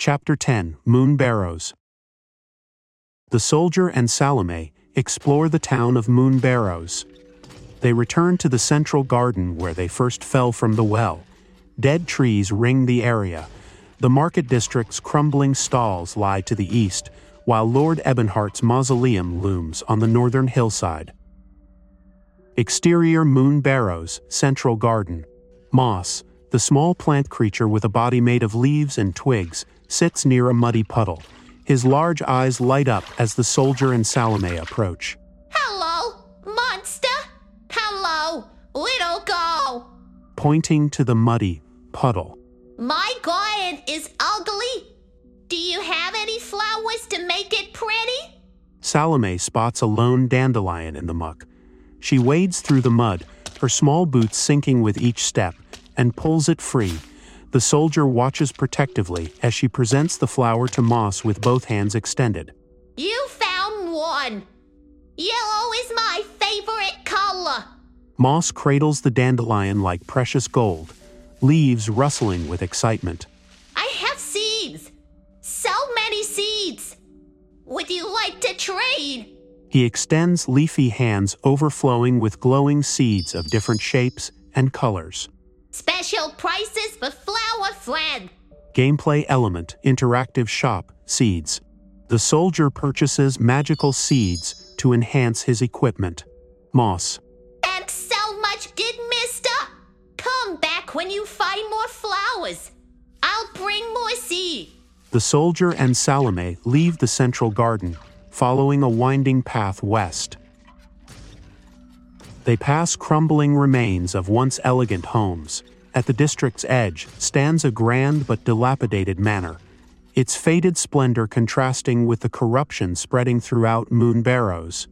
Chapter 10, Moon Barrows. The soldier and Salome explore the town of Moon Barrows. They return to the central garden where they first fell from the well. Dead trees ring the area. The market district's crumbling stalls lie to the east, while Lord Ebonheart's mausoleum looms on the northern hillside. Exterior Moon Barrows, Central Garden. Moss, the small plant creature with a body made of leaves and twigs, sits near a muddy puddle. His large eyes light up as the soldier and Salome approach. Hello, monster! Hello, little girl! Pointing to the muddy puddle. My garden is ugly. Do you have any flowers to make it pretty? Salome spots a lone dandelion in the muck. She wades through the mud, her small boots sinking with each step, and pulls it free. The soldier watches protectively as she presents the flower to Moss with both hands extended. You found one. Yellow is my favorite color. Moss cradles the dandelion like precious gold, leaves rustling with excitement. I have seeds. So many seeds. Would you like to trade? He extends leafy hands overflowing with glowing seeds of different shapes and colors. Special prices for Flower Friend. Gameplay element, interactive shop, seeds. The soldier purchases magical seeds to enhance his equipment. Moss. Thanks so much, good mister. Come back when you find more flowers. I'll bring more seed. The soldier and Salome leave the central garden, following a winding path west. They pass crumbling remains of once elegant homes. At the district's edge stands a grand but dilapidated manor, its faded splendor contrasting with the corruption spreading throughout Moon Barrows.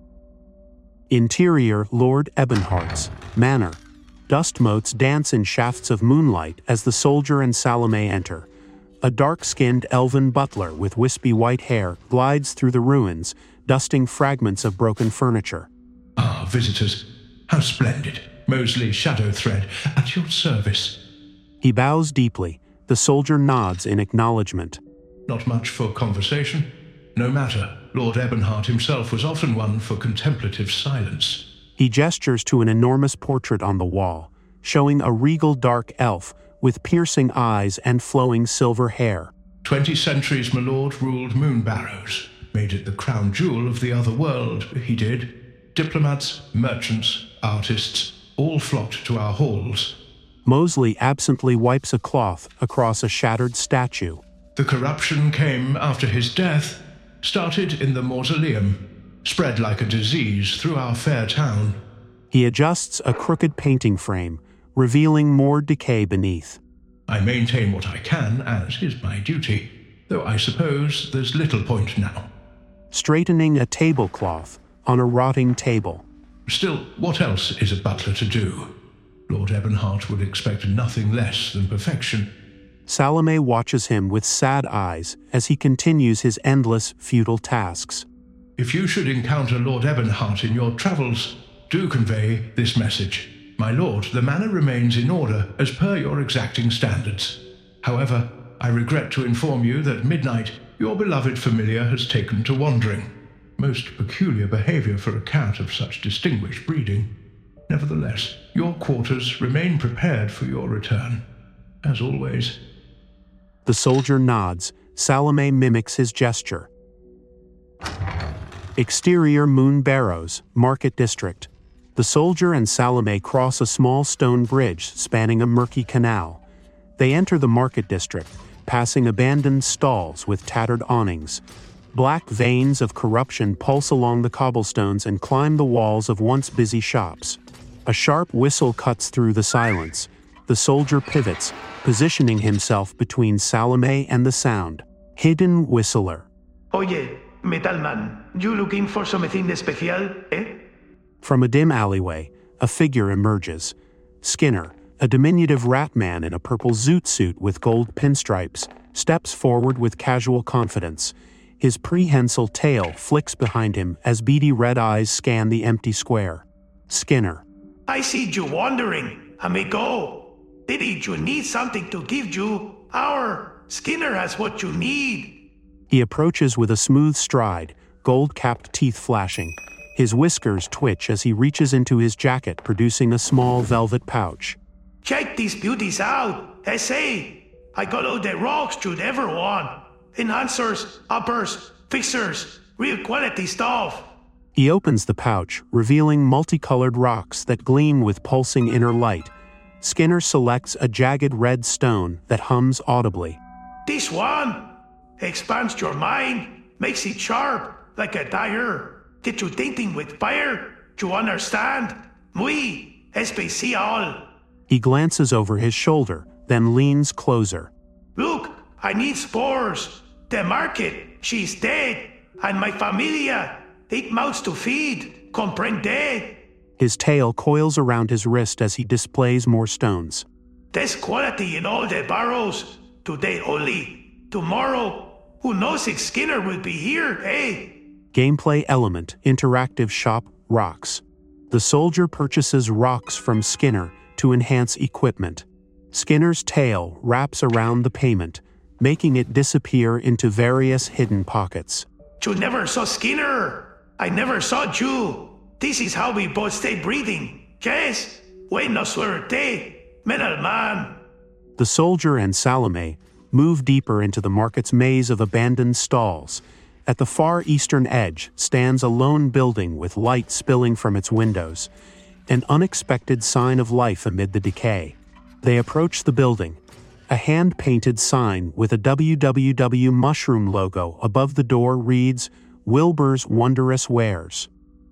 Interior Lord Ebonheart's manor. Dust motes dance in shafts of moonlight as the soldier and Salome enter. A dark-skinned elven butler with wispy white hair glides through the ruins, dusting fragments of broken furniture. Ah, visitors, how splendid. Mosley Shadowthread, at your service. He bows deeply. The soldier nods in acknowledgement. Not much for conversation. No matter, Lord Ebonheart himself was often one for contemplative silence. He gestures to an enormous portrait on the wall, showing a regal dark elf with piercing eyes and flowing silver hair. 20 centuries, my lord ruled Moon Barrows. Made it the crown jewel of the other world, he did. Diplomats, merchants, artists, all flocked to our halls. Mosley absently wipes a cloth across a shattered statue. The corruption came after his death, started in the mausoleum, spread like a disease through our fair town. He adjusts a crooked painting frame, revealing more decay beneath. I maintain what I can, as is my duty, though I suppose there's little point now. Straightening a tablecloth on a rotting table. Still, what else is a butler to do? Lord Ebonheart would expect nothing less than perfection. Salome watches him with sad eyes as he continues his endless, futile tasks. If you should encounter Lord Ebonheart in your travels, do convey this message. My lord, the manor remains in order as per your exacting standards. However, I regret to inform you that Midnight, your beloved familiar, has taken to wandering. Most peculiar behavior for a cat of such distinguished breeding. Nevertheless, your quarters remain prepared for your return, as always. The soldier nods. Salome mimics his gesture. Exterior Moon Barrows, Market District. The soldier and Salome cross a small stone bridge spanning a murky canal. They enter the market district, passing abandoned stalls with tattered awnings. Black veins of corruption pulse along the cobblestones and climb the walls of once busy shops. A sharp whistle cuts through the silence. The soldier pivots, positioning himself between Salome and the sound. Hidden whistler. Oye, Metalman, you looking for something especial, eh? From a dim alleyway, a figure emerges. Skinner, a diminutive rat man in a purple zoot suit with gold pinstripes, steps forward with casual confidence. His prehensile tail flicks behind him as beady red eyes scan the empty square. Skinner. I see you wandering, amigo. Did you need something to give you our Skinner has what you need. He approaches with a smooth stride, gold-capped teeth flashing. His whiskers twitch as he reaches into his jacket, producing a small velvet pouch. Check these beauties out. Say, I got all the rocks you'd ever want. Enhancers, uppers, fixers, real quality stuff. He opens the pouch, revealing multicolored rocks that gleam with pulsing inner light. Skinner selects a jagged red stone that hums audibly. This one expands your mind, makes it sharp like a dagger. Get you thinking with fire. You understand? Muy especial. He glances over his shoulder, then leans closer. Look, I need spores. The market, she's dead. And my familia, 8 mouths to feed. Comprende? His tail coils around his wrist as he displays more stones. There's quality in all the barrows. Today only. Tomorrow, who knows if Skinner will be here, eh? Gameplay element, interactive shop, rocks. The soldier purchases rocks from Skinner to enhance equipment. Skinner's tail wraps around the payment, making it disappear into various hidden pockets. You never saw Skinner. I never saw you. This is how we both stay breathing. Yes? Buena suerte, metal man. The soldier and Salome move deeper into the market's maze of abandoned stalls. At the far eastern edge stands a lone building with light spilling from its windows, an unexpected sign of life amid the decay. They approach the building. A hand-painted sign with a WWW mushroom logo above the door reads, Wilbur's Wondrous Wares.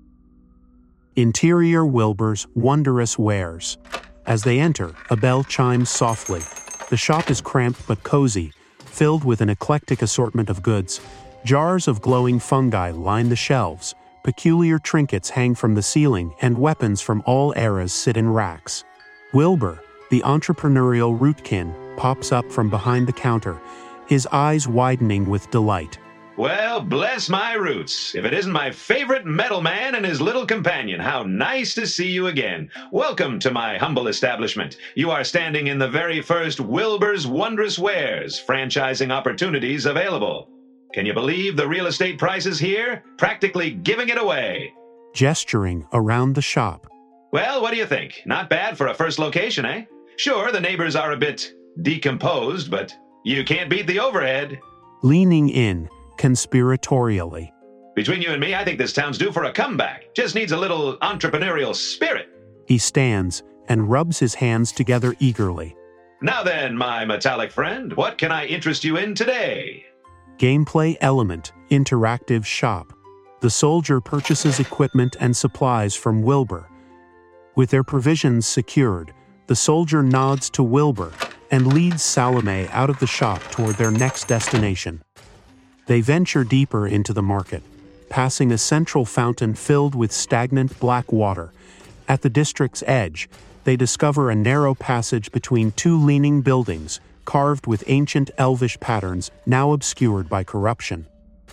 Interior Wilbur's Wondrous Wares. As they enter, a bell chimes softly. The shop is cramped but cozy, filled with an eclectic assortment of goods. Jars of glowing fungi line the shelves, peculiar trinkets hang from the ceiling, and weapons from all eras sit in racks. Wilbur, the entrepreneurial rootkin, pops up from behind the counter, his eyes widening with delight. Well, bless my roots. If it isn't my favorite metal man and his little companion, how nice to see you again. Welcome to my humble establishment. You are standing in the very first Wilbur's Wondrous Wares, franchising opportunities available. Can you believe the real estate prices here? Practically giving it away. Gesturing around the shop. Well, what do you think? Not bad for a first location, eh? Sure, the neighbors are a bit decomposed, but you can't beat the overhead. Leaning in, conspiratorially. Between you and me, I think this town's due for a comeback. Just needs a little entrepreneurial spirit. He stands and rubs his hands together eagerly. Now then, my metallic friend, what can I interest you in today? Gameplay element, interactive shop. The soldier purchases equipment and supplies from Wilbur. With their provisions secured, the soldier nods to Wilbur and leads Salome out of the shop toward their next destination. They venture deeper into the market, passing a central fountain filled with stagnant black water. At the district's edge, they discover a narrow passage between 2 leaning buildings, carved with ancient elvish patterns now obscured by corruption.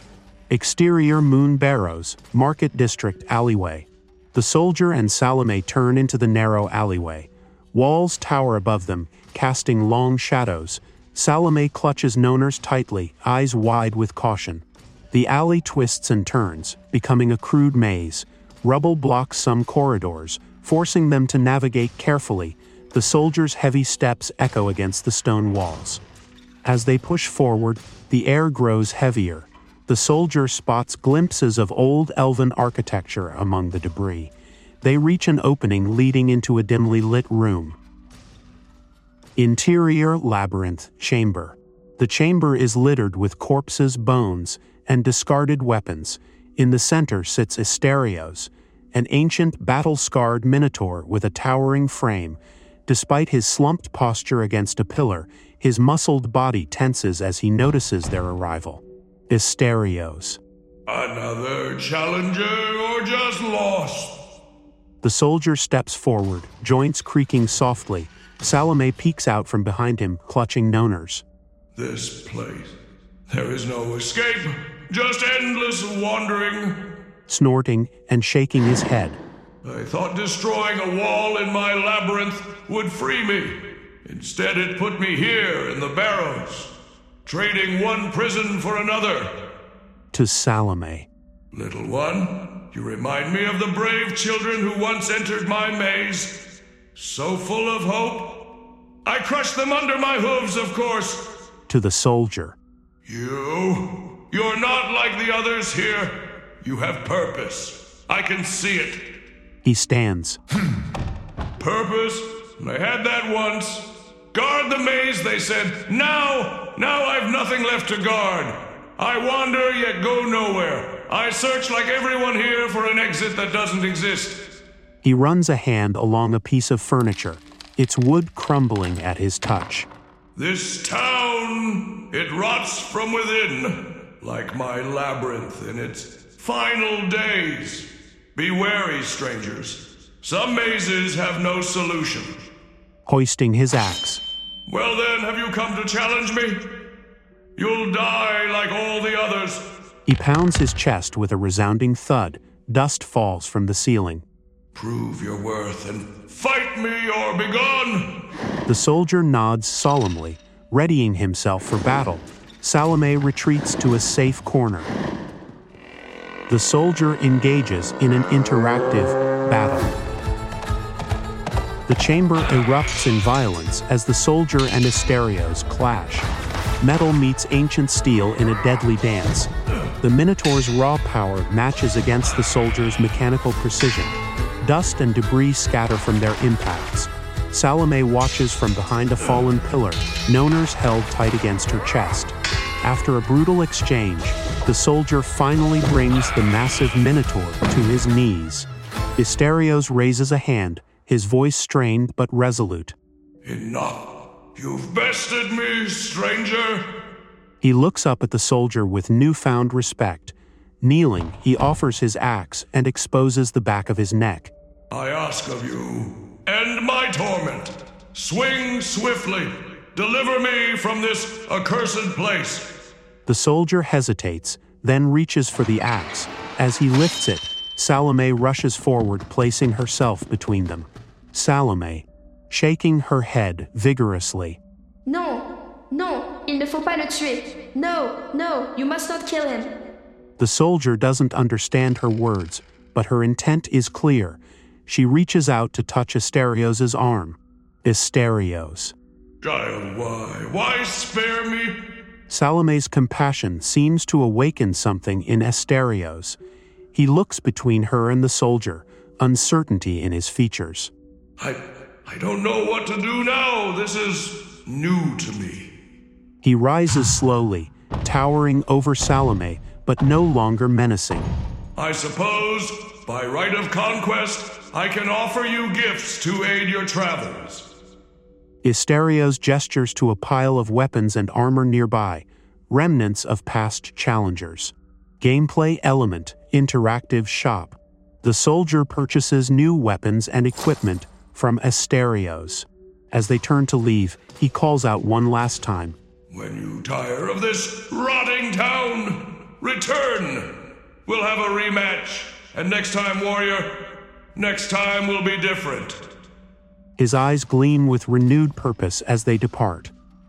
Exterior Moon Barrows, Market District alleyway. The soldier and Salome turn into the narrow alleyway. Walls tower above them, casting long shadows. Salome clutches Noners tightly, eyes wide with caution. The alley twists and turns, becoming a crude maze. Rubble blocks some corridors, forcing them to navigate carefully. The soldiers' heavy steps echo against the stone walls. As they push forward, the air grows heavier. The soldier spots glimpses of old elven architecture among the debris. They reach an opening leading into a dimly lit room. Interior Labyrinth Chamber. The chamber is littered with corpses, bones, and discarded weapons. In the center sits Asterios, an ancient battle-scarred minotaur with a towering frame. Despite his slumped posture against a pillar, his muscled body tenses as he notices their arrival. Asterios. Another challenger or just lost? The soldier steps forward, joints creaking softly. Salome peeks out from behind him, clutching Noners. This place. There is no escape, just endless wandering. Snorting and shaking his head. I thought destroying a wall in my labyrinth would free me. Instead, it put me here in the barrows. trading one prison for another. To Salome. Little one, you remind me of the brave children who once entered my maze. So full of hope. I crushed them under my hooves, of course. To the soldier. You're not like the others here. You have purpose. I can see it. He stands. Purpose? They had that once. Guard the maze, they said. Now I've nothing left to guard. I wander, yet go nowhere. I search like everyone here for an exit that doesn't exist. He runs a hand along a piece of furniture, its wood crumbling at his touch. This town, it rots from within, like my labyrinth in its final days. Be wary, strangers. Some mazes have no solution. Hoisting his axe. Well then, have you come to challenge me? You'll die like all the others. He pounds his chest with a resounding thud. Dust falls from the ceiling. Prove your worth and fight me or be gone! The soldier nods solemnly, readying himself for battle. Salome retreats to a safe corner. The soldier engages in an interactive battle. The chamber erupts in violence as the soldier and Asterios clash. Metal meets ancient steel in a deadly dance. The Minotaur's raw power matches against the soldier's mechanical precision. Dust and debris scatter from their impacts. Salome watches from behind a fallen pillar, Noners held tight against her chest. After a brutal exchange, the soldier finally brings the massive Minotaur to his knees. Asterios raises a hand, his voice strained but resolute. Enough. You've bested me, stranger. He looks up at the soldier with newfound respect. Kneeling, he offers his axe and exposes the back of his neck. I ask of you, end my torment. Swing swiftly. Deliver me from this accursed place. The soldier hesitates, then reaches for the axe. As he lifts it, Salome rushes forward, placing herself between them. Salome, shaking her head vigorously. Non, il ne faut pas le tuer. No, you must not kill him. The soldier doesn't understand her words, but her intent is clear. She reaches out to touch Asterios' arm. Asterios. Child, why spare me? Salome's compassion seems to awaken something in Asterios. He looks between her and the soldier, uncertainty in his features. I don't know what to do now. This is new to me. He rises slowly, towering over Salome, but no longer menacing. I suppose, by right of conquest, I can offer you gifts to aid your travels. Asterios gestures to a pile of weapons and armor nearby, remnants of past challengers. Gameplay element, interactive shop. The soldier purchases new weapons and equipment from Asterios. As they turn to leave, he calls out one last time. When you tire of this rotting town, return. We'll have a rematch. And next time, warrior, next time will be different. His eyes gleam with renewed purpose as they depart.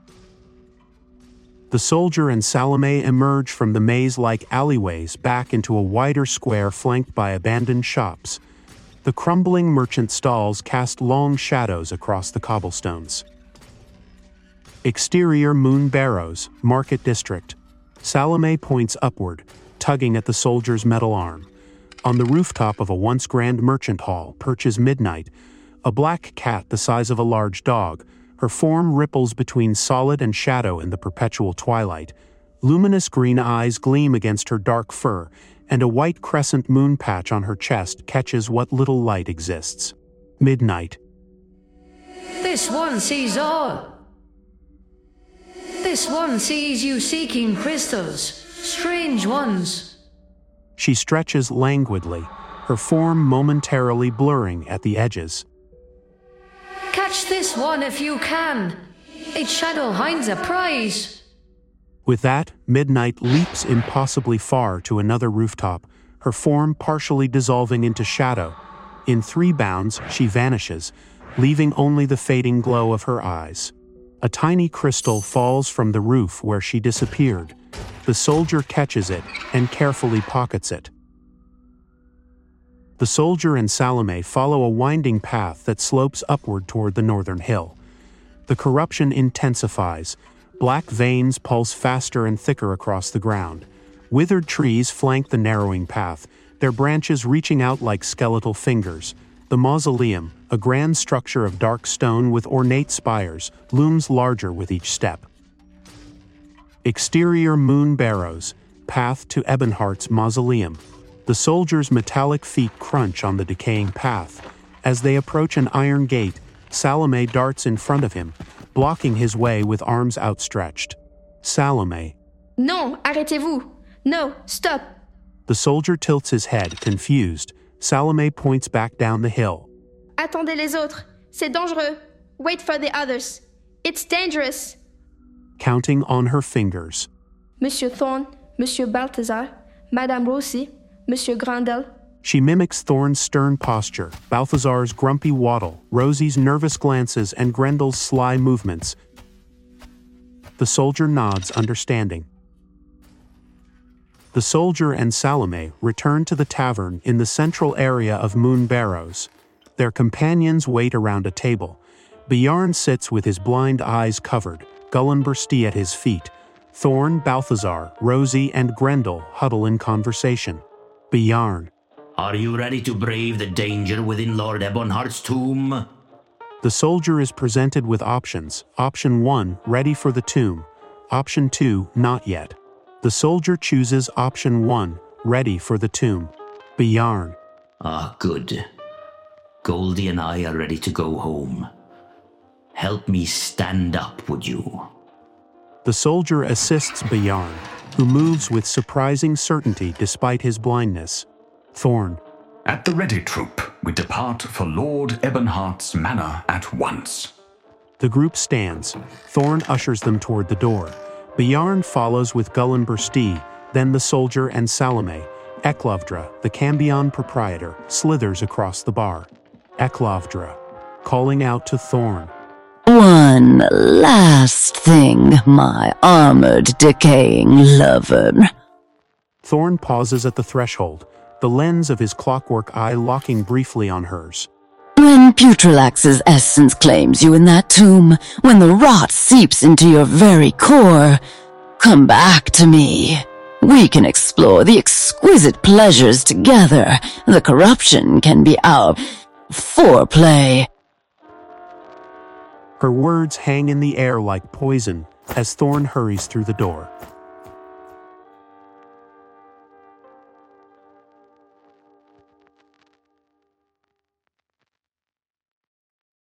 The soldier and Salome emerge from the maze-like alleyways back into a wider square flanked by abandoned shops. The crumbling merchant stalls cast long shadows across the cobblestones. Exterior Moon Barrows, Market District. Salome points upward, tugging at the soldier's metal arm. On the rooftop of a once grand merchant hall perches Midnight, a black cat the size of a large dog. Her form ripples between solid and shadow in the perpetual twilight. Luminous green eyes gleam against her dark fur, and a white crescent moon patch on her chest catches what little light exists. Midnight. This one sees all. This one sees you seeking crystals, strange ones. She stretches languidly, her form momentarily blurring at the edges. Catch this one if you can. Its shadow hides a prize. With that, Midnight leaps impossibly far to another rooftop, her form partially dissolving into shadow. In 3 bounds, she vanishes, leaving only the fading glow of her eyes. A tiny crystal falls from the roof where she disappeared. The soldier catches it and carefully pockets it. The soldier and Salome follow a winding path that slopes upward toward the northern hill. The corruption intensifies. Black veins pulse faster and thicker across the ground. Withered trees flank the narrowing path, their branches reaching out like skeletal fingers. The mausoleum, a grand structure of dark stone with ornate spires, looms larger with each step. Exterior Moon Barrows, path to Ebonheart's mausoleum. The soldiers' metallic feet crunch on the decaying path. As they approach an iron gate, Salome darts in front of him, blocking his way with arms outstretched. Salome. Non, arrêtez-vous. No, stop. The soldier tilts his head, confused. Salome points back down the hill. Attendez les autres. C'est dangereux. Wait for the others. It's dangerous. Counting on her fingers. Monsieur Thorn, Monsieur Balthazar, Madame Rossi, Monsieur Grandel. She mimics Thorn's stern posture, Balthazar's grumpy waddle, Rosie's nervous glances, and Grendel's sly movements. The soldier nods, understanding. The soldier and Salome return to the tavern in the central area of Moon Barrows. Their companions wait around a table. Bjarn sits with his blind eyes covered, Gullinbursti at his feet. Thorn, Balthazar, Rosie, and Grendel huddle in conversation. Bjarn. Are you ready to brave the danger within Lord Ebonheart's tomb? The soldier is presented with options. Option 1, ready for the tomb. Option 2, not yet. The soldier chooses option 1, ready for the tomb. Bjarn. Ah, good. Goldie and I are ready to go home. Help me stand up, would you? The soldier assists Bjarn, who moves with surprising certainty despite his blindness. Thorn. At the ready, troop, we depart for Lord Ebonheart's manor at once. The group stands. Thorn ushers them toward the door. Bjarn follows with Gullinbursti, then the soldier and Salome. Eklovdra, the Cambion proprietor, slithers across the bar. Eklovdra, calling out to Thorn. One last thing, my armored, decaying lover. Thorn pauses at the threshold, the lens of his clockwork eye locking briefly on hers. When Putralax's essence claims you in that tomb, when the rot seeps into your very core, come back to me. We can explore the exquisite pleasures together. The corruption can be our foreplay. Her words hang in the air like poison as Thorn hurries through the door.